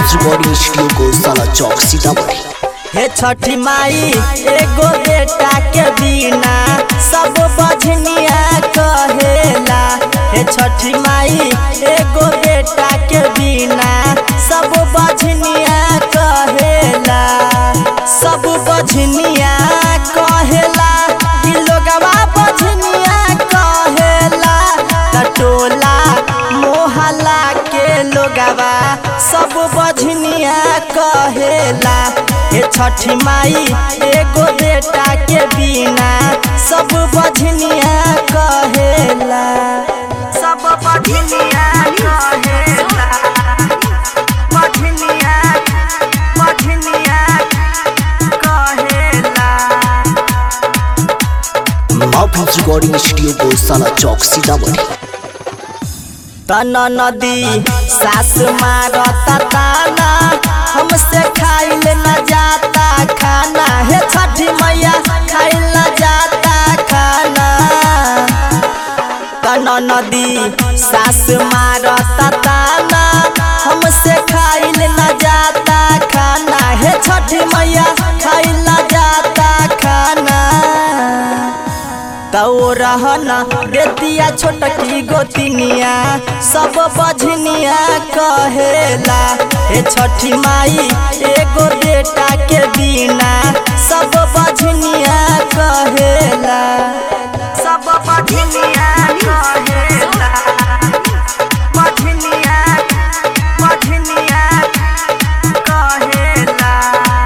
Recording studio को साला चौक सीतामढ़ी। हे छठी माई एगो बेटा के बिना सब बझनिया कहेला। हे छठी माई एगो बेटा के बिना सब बझनिया कहेला। सब बझनिया कहेला कि लोगवा बझनिया कहेला। टोला मोहल्ला के लोगवा सब बझनिया कहेला। हे छठी माई एगो बेटा के बिना सब बझनिया कहेला। सब बझनिया कहेला। बझनिया बझनिया कहेला। माफिल्स रिकॉर्डिंग स्टूडियो को साला चौक सीतामढ़ी। तना नदी सास मारता ताना हमसे खाइल न जाता खाना। हे छठी मैया खाइल न जाता खाना। तना नदी सास मारता ताना हमसे खाइल न जाता खाना। हे छठी मैया खाइल न जाता खाना। तो रहना बेतिया छोटकी गोतिनिया सब बझनिया कहेला। हे छठी माई एगो बेटा के बिना सब बझनिया कहेला। सब बझनिया कहेला। बझनिया बझनिया कहेला।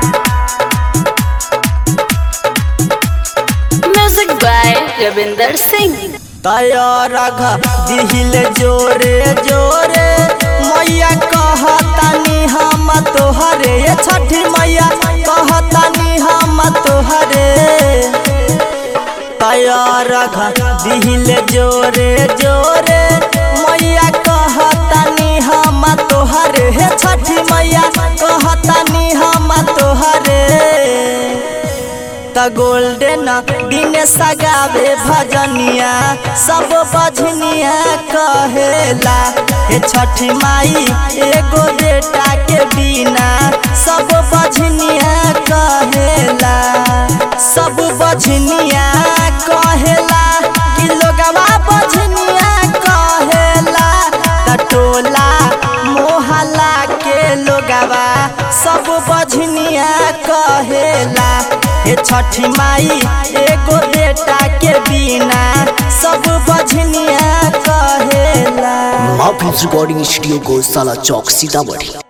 Music by Ravinder Singh. तैयार दिहिल जोरे जोरे मैया कहतानी हम तोहरे। ये छठी मैया कहतानी हम तोहरे। तैयार दिहिल जोरे जोरे मैया कहतानी हम तोहरे। हे छठी मैया कहतानी हम तोहरे। गोल्डन दिन सगावे भजनिया सब बझनिया कहेला। हे छठी माई एगो बेटा के बिना सब बझनिया कहेला। सब बझनिया कहेला कि लोगवा बझनिया कहेला। टोला मोहल्ला के लोगवा सब बझनिया कहेला। हे छठी माई एगो बेटा के बिना सब बझनिया कहेला। माफिल्स रिकॉर्डिंग स्टूडियो को साला चौक सीतामढ़ी।